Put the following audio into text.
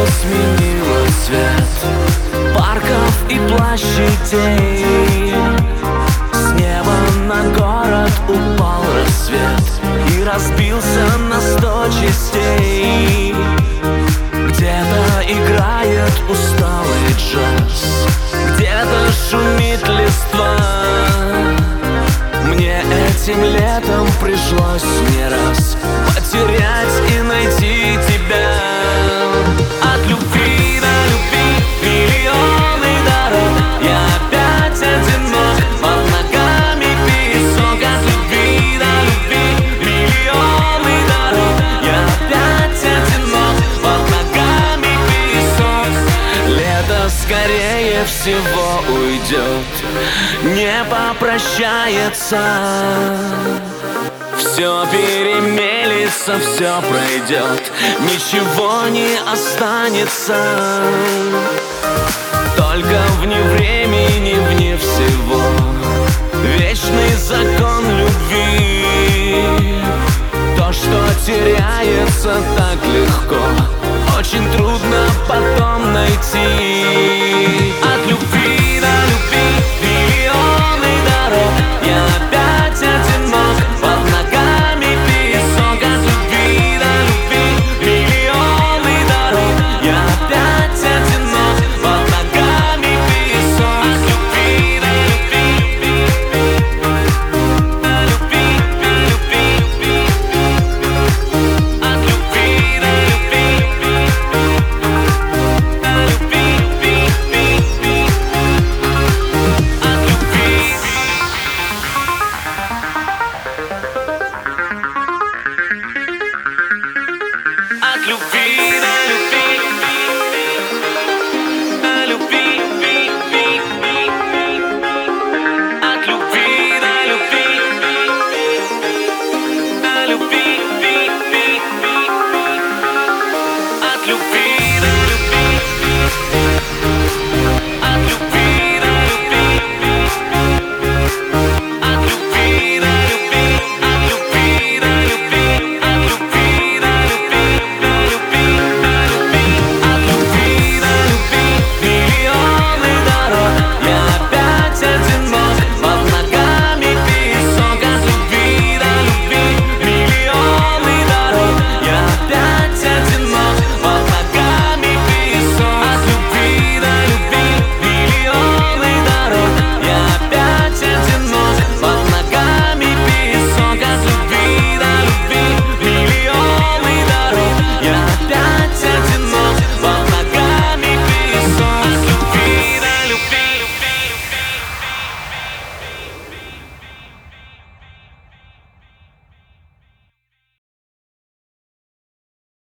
сменила цвет парков и площадей. С неба на город упал рассвет и разбился на 100 частей. Где-то играет усталый джаз, где-то шумит листва. Мне этим летом пришлось не раз потерять и найти тебя. От любви до любви миллионы дорог, я опять одинок, под ногами песок. От любви до любви миллионы дорог, я опять одинок, под ногами песок. Лето скорее всего уйдет, не попрощается. Все перемелится, все пройдет, ничего не останется. Только вне времени, вне всего вечный закон любви. То, что теряется так легко, очень трудно потом найти. От любви до любви миллионы дорог, я опять одинок, под ногами песок. От любви до любви миллионы дорог, я опять одинок, под ногами песок. От любви до любви, до любви, от любви до любви, до любви, от любви. От любви.